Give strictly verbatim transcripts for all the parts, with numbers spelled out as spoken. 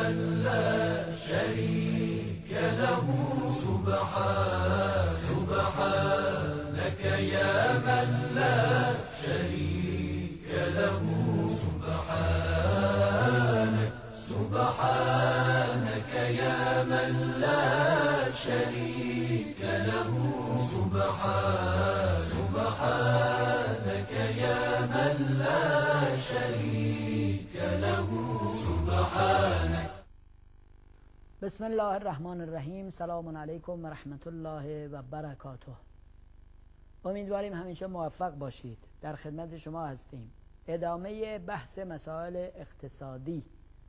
من لا شريك له سبحان سبحانك يا من لا شريك له سبحانك سبحانك يا من لا شريك له سبحان سبحانك يا من لا شريك له سبحانك. بسم الله الرحمن الرحیم. سلام علیکم و رحمت الله و برکاته. امیدواریم همیشه موفق باشید. در خدمت شما هستیم. ادامه بحث مسائل اقتصادی.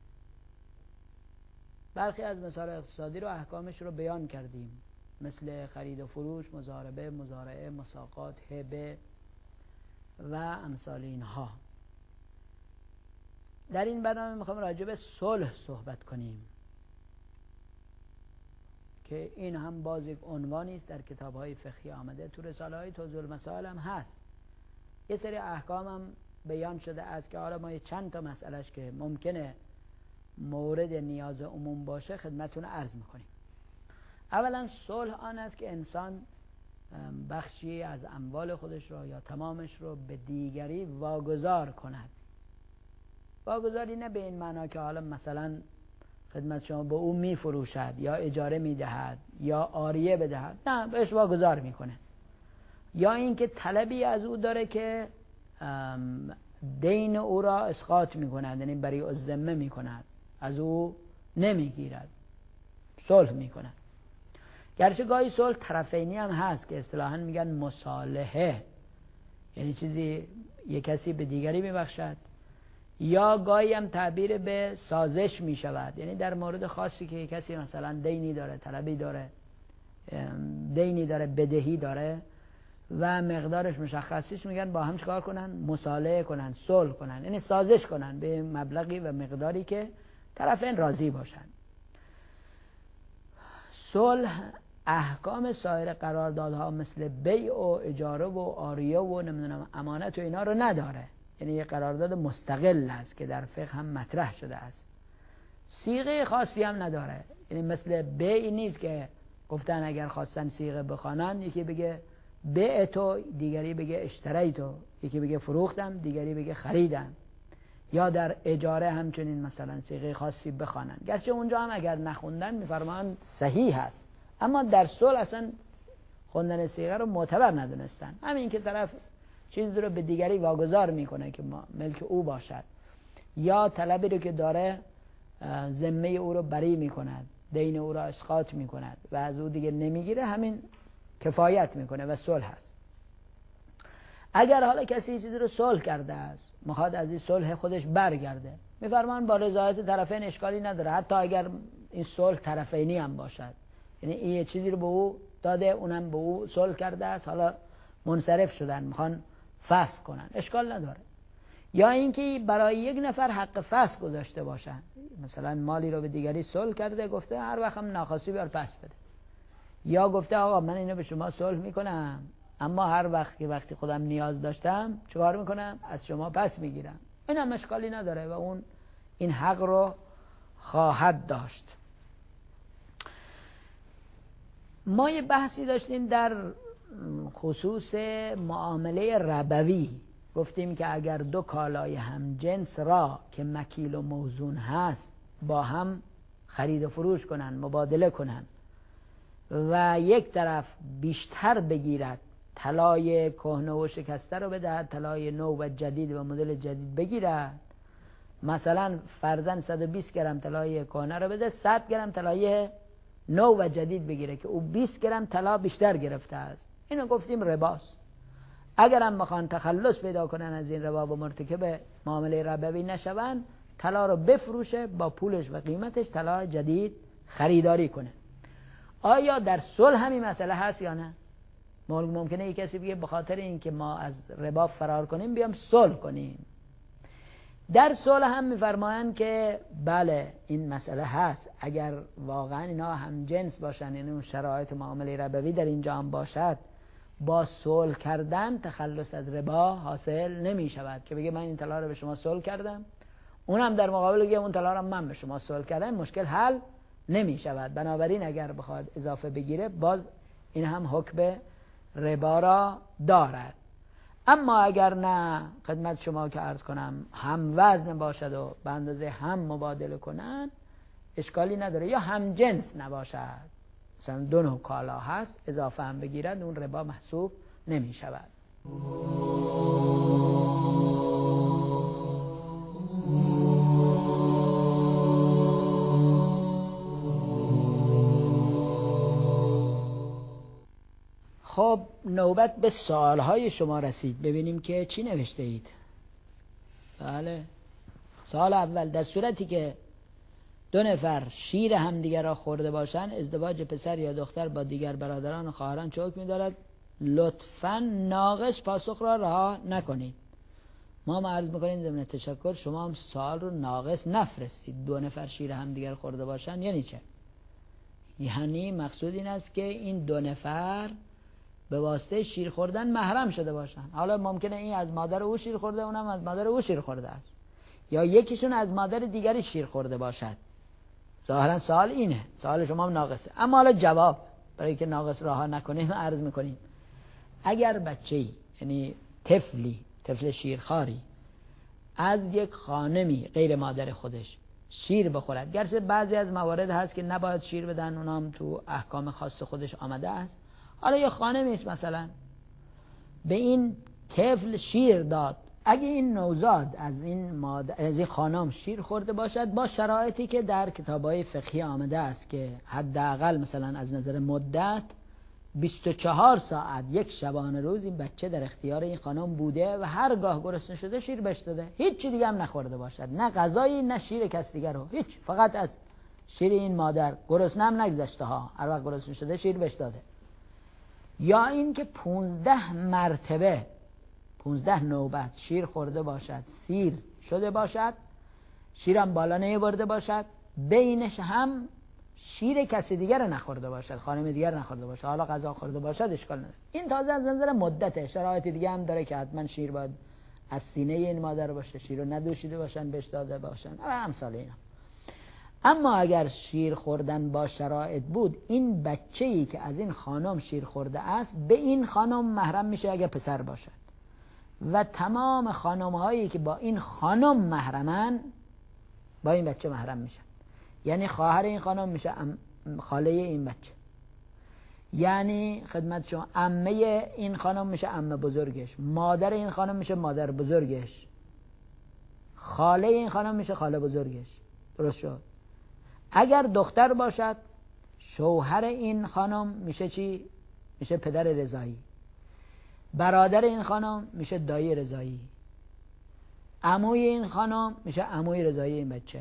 برخی از مسائل اقتصادی رو احکامش رو بیان کردیم، مثل خرید و فروش، مضاربه، مزارعه، مساقات، هبه و امثال اینها. در این برنامه میخوام راجع به صلح صحبت کنیم که این هم باز یک عنوانی است در کتاب‌های فقهی آمده. تو رساله‌های توضیح المسائل هم هست. یه سری احکام هم بیان شده است که حالا ما چند تا مسئلهش که ممکنه مورد نیاز عموم باشه خدمتتون عرض میکنیم. اولا صلح آن است که انسان بخشی از اموال خودش رو یا تمامش رو به دیگری واگذار کند. واگذاری نه به این معنا که حالا مثلا خدمت شما به او میفروشد یا اجاره میدهد یا عاریه بدهد، نه، بهش واگذار میکنه. یا اینکه طلبی از او داره که دین او را اسقاط میکند، یعنی بری الذمه میکند، از او نمیگیرد، صلح میکند. گرچه گاهی صلح طرفینی هم هست که اصطلاحاً میگن مصالحه، یعنی چیزی یک کسی به دیگری میبخشد، یا گاهی هم تعبیر به سازش میشود، یعنی در مورد خاصی که یک کسی مثلا دینی داره، طلبی داره، دینی داره، بدهی داره و مقدارش مشخصیش، میگن با هم چیکار کنن؟ مصالحه کنن، صلح کنن، یعنی سازش کنن به مبلغی و مقداری که طرفین راضی باشن. صلح احکام سایر قراردادها مثل بیع و اجاره و عاریه و نمیدونم امانت و اینا رو نداره، یعنی یه قرارداد مستقل است که در فقه هم مطرح شده است. صیغه خاصی هم نداره، یعنی مثل بیع نیست که گفتن اگر خواستن صیغه بخوانن یکی بگه بیع تو، دیگری بگه اشتری تو، یکی بگه فروختم، دیگری بگه خریدم. یا در اجاره همچنین مثلا صیغه خاصی بخوانن، گرچه اونجا هم اگر نخوندن میفرمان صحیح هست، اما در صلح اصلا خوندن صیغه رو معتبر ندونستن. همین که طرف چیزی رو به دیگری واگذار میکنه که ملک او باشد، یا طلبی رو که داره ذمه او رو بری میکند، دین او را اسقاط میکند و از او دیگه نمیگیره، همین کفایت میکنه و صلح هست. اگر حالا کسی چیزی رو صلح کرده است، میخواد از این صلح خودش برگرده، میفرمان با رضایت طرفین اشکالی نداره، حتی اگر این صلح طرفینی هم باشد، یعنی این چیزی رو به او داده، اونم به او صلح کرده است، حالا منصرف شدن، میخوان فسخ کنن، اشکال نداره. یا اینکه برای یک نفر حق فسخ گذاشته باشن، مثلا مالی رو به دیگری صلح کرده، گفته هر وقت هم ناخواستی بیار پس بده، یا گفته آقا من اینو به شما صلح میکنم، اما هر وقت که وقتی خودم نیاز داشتم چیکار میکنم؟ از شما پس میگیرم. این هم اشکالی نداره و اون این حق رو خواهد داشت. ما یه بحثی داشتیم در خصوص معامله ربوی، گفتیم که اگر دو کالای هم جنس را که مکیل و موزون هست با هم خرید و فروش کنن، مبادله کنن و یک طرف بیشتر بگیرد، طلای کهنه و شکسته رو بدهد، طلای نو و جدید و مدل جدید بگیرد، مثلا فرضاً صد و بیست گرم طلای کهنه رو بده، صد گرم طلای نو و جدید بگیره که او بیست گرم طلا بیشتر گرفته است، اینو گفتیم رباست. اگر هم بخوان تخلص پیدا کنن از این ربا و مرتکب معامله ربوی نشون، طلا رو بفروشه، با پولش و قیمتش طلا جدید خریداری کنه. آیا در صلح همین مسئله هست یا نه؟ ممکنه یک کسی بگه به خاطر این که ما از ربا فرار کنیم بیام صلح کنیم. در صلح هم میفرمایند که بله این مسئله هست، اگر واقعا اینا هم جنس باشن، یعنی اون شرایط معامله ربوی در اینجا هم باشد، با صلح کردن تخلص از ربا حاصل نمی شود که بگه من این طلا رو به شما صلح کردم، اونم در مقابل که اون طلا رو من به شما سوال کردم، مشکل حل نمی شود. بنابراین اگر بخواد اضافه بگیره باز این هم حکم ربا را دارد. اما اگر نه، خدمت شما که عرض کنم هم وزن باشد و به اندازه هم مبادله کنن اشکالی نداره، یا هم جنس نباشد، مثلا دو نوع کالا هست اضافه هم بگیرد، اون ربا محسوب نمی شود. خب نوبت به سوالهای شما رسید، ببینیم که چی نوشته اید. بله، سوال اول: در صورتی که دو نفر شیر همدیگر را خورده باشند، ازدواج پسر یا دختر با دیگر برادران و خواهران چه حکمی دارد؟ لطفاً ناقص پاسخ را رها نکنید. ما هم عرض میکنیم ضمن تشکر شما هم سوال رو ناقص نفرستید. دو نفر شیر همدیگر خورده باشند یعنی چه؟ یعنی مقصود این است که این دو نفر به واسطه شیر خوردن محرم شده باشن. حالا ممکنه این از مادر او شیر خورده، اونم از مادر او شیر خورده است، یا یکیشون از مادر دیگری شیر خورده باشد. ظاهرا سوال اینه، سوال شما هم ناقصه. اما حالا جواب برای که ناقص رها نکنیم عرض میکنیم: اگر بچه‌ای، یعنی طفلی، طفل شیرخواری از یک خانمی غیر مادر خودش شیر بخورد، گرچه بعضی از موارد هست که نباید شیر بدن، اونام تو احکام خاص خودش آمده است، حالا یه خانمی است مثلا به این طفل شیر داد، اگه این نوزاد از این مادر، از این خانم شیر خورده باشد، با شرایطی که در کتاب‌های فقهی آمده است که حداقل مثلا از نظر مدت بیست و چهار ساعت، یک شبانه روز این بچه در اختیار این خانم بوده و هرگاه گرسنه شده شیر بهش داده، هیچ چیز دیگه هم نخورده باشد، نه غذایی نه شیر کس دیگر رو، هیچ، فقط از شیر این مادر، گرسنه هم نگذاشته ها، هر وقت گرسنه شده شیر بهش داده. یا این که پونزده مرتبه، پونزده نوبت شیر خورده باشد، سیر شده باشد، شیرم بالا نیاورده باشد، بینش هم شیر کسی دیگر نخورده باشد، خانم دیگر نخورده باشد، حالا غذا خورده باشد اشکال نداره. این تازه از نظر مدته، شرایط دیگه هم داره که حتما شیر باید از سینه این مادر باشه، شیر رو ندوشیده باشن بهش داده باشن و امثال اینا. اما اگر شیر خوردن با شرایط بود، این بچه‌ای که از این خانم شیر خورده است به این خانم محرم میشه اگر پسر باشد، و تمام خانم‌هایی که با این خانم محرمن با این بچه محرم میشن. یعنی خواهر این خانم میشه خاله این بچه، یعنی خدمت شما عمه این خانم میشه عمه بزرگش، مادر این خانم میشه مادر بزرگش، خاله این خانم میشه خاله بزرگش. درست شد؟ اگر دختر باشد شوهر این خانم میشه چی؟ میشه پدر رضایی، برادر این خانم میشه دایی رضایی، عموی این خانم میشه عموی رضایی این بچه.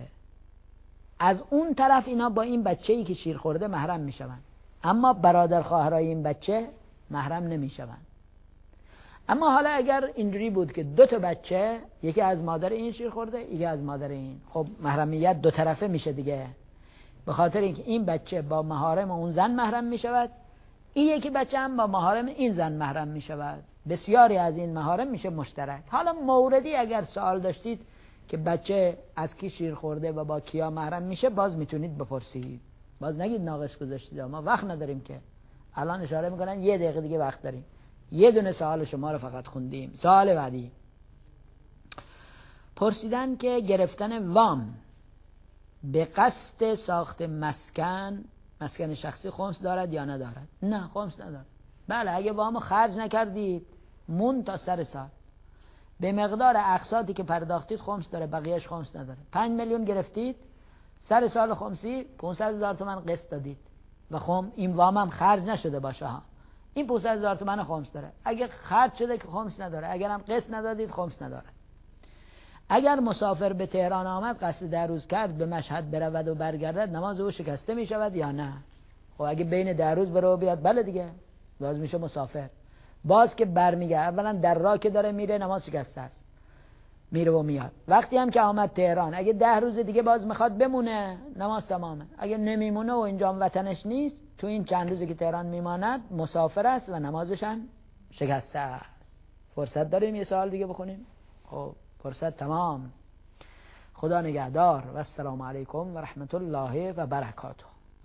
از اون طرف اینا با این بچه‌ای که شیر خورده محرم میشوند، اما برادر خواهرای این بچه محرم نمیشوند. اما حالا اگر اینجوری بود که دو تا بچه، یکی از مادر این شیر خورده یکی از مادر این، خب محرمیت دو طرفه میشه دیگه، به خاطر اینکه این بچه با محارم اون زن محرم میشود، این یکی بچه هم با محارم این زن محرم میشود، بسیاری از این محارم میشه مشترک. حالا موردی اگر سوال داشتید که بچه از کی شیر خورده و با کیا محرم میشه، باز میتونید بپرسید، باز نگید ناقص گذاشتید، ما وقت نداریم که الان اشاره میکنن یه دقیقه دیگه وقت داریم. یه دونه سوال شما رو فقط خوندیم. سوال بعدی پرسیدن که گرفتن وام به قصد ساخت مسکن، مسکن شخصی خمس دارد یا ندارد؟ نه، خمس ندارد. بله، اگه وامو خرج نکردید مون تا سر سال، به مقدار اقساطی که پرداختید خمس داره، بقیهش خمس نداره. پنج میلیون گرفتید، سر سال خمسی پانصد هزار تومان قسط دادید و خم این وام هم خرج نشده باشه ها، این پانصد هزار تومان خمس داره. اگه خرج شده که خمس نداره، اگر هم قسط ندادید خمس نداره. اگر مسافر به تهران آمد قصد در روز کرد به مشهد برود و برگردد، نماز او شکسته می شود یا نه؟ خب اگه بین در روز بره و بیاد بله دیگه، باز میشه مسافر. باز که برمیگرده، اولا در راه که داره میره نماز شکسته است، میره و میاد. وقتی هم که آمد تهران، اگه ده روز دیگه باز میخواد بمونه نماز تمامه. اگه نمیمونه و اینجا وطنش نیست، تو این چند روزی که تهران میماند مسافر است و نمازش هم شکسته است. فرصت داریم یه سوال دیگه بخونیم؟ خب فرصت تمام. خدا نگهدار و السلام علیکم و رحمت الله و برکاته.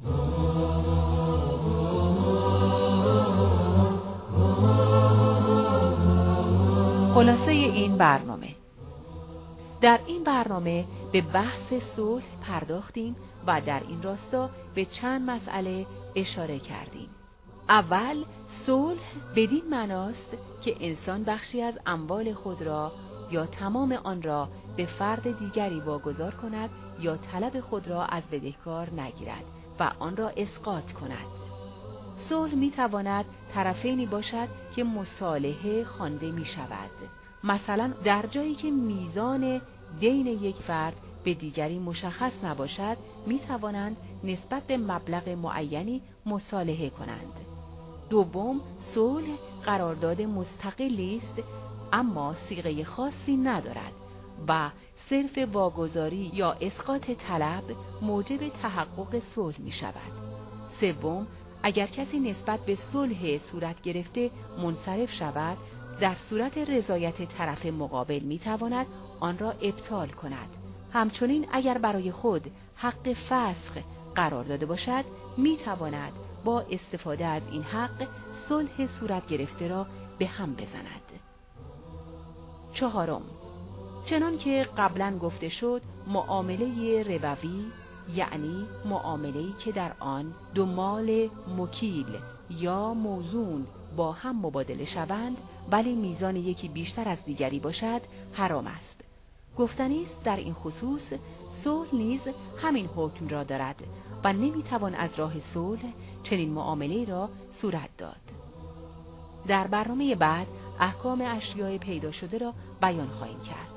خلاصه این برنامه: در این برنامه به بحث صلح پرداختیم و در این راستا به چند مسئله اشاره کردیم. اول، صلح بدین معناست که انسان بخشی از اموال خود را یا تمام آن را به فرد دیگری واگذار کند یا طلب خود را از بدهکار نگیرد و آن را اسقاط کند. صلح می تواند طرفینی باشد که مصالحه خوانده می شود. مثلا در جایی که میزان دین یک فرد به دیگری مشخص نباشد، می توانند نسبت به مبلغ معینی مصالحه کنند. دوم، صلح قرارداد مستقلی است اما صیغه خاصی ندارد و صرف واگذاری یا اسقاط طلب موجب تحقق صلح می شود. سوم، اگر کسی نسبت به صلح صورت گرفته منصرف شود، در صورت رضایت طرف مقابل می تواند آن را ابطال کند. همچنین اگر برای خود حق فسخ قرار داده باشد، می تواند با استفاده از این حق صلح صورت گرفته را به هم بزند. چهارم، چنان که قبلا گفته شد، معامله ربوی یعنی معامله‌ای که در آن دو مال مکیل یا موزون با هم مبادله شوند ولی میزان یکی بیشتر از دیگری باشد حرام است. گفتنی است در این خصوص صلح نیز همین حکم را دارد و نمیتوان از راه صلح چنین معامله‌ای را صورت داد. در برنامه بعد احکام اشیاء پیدا شده را بیان خواهیم کرد.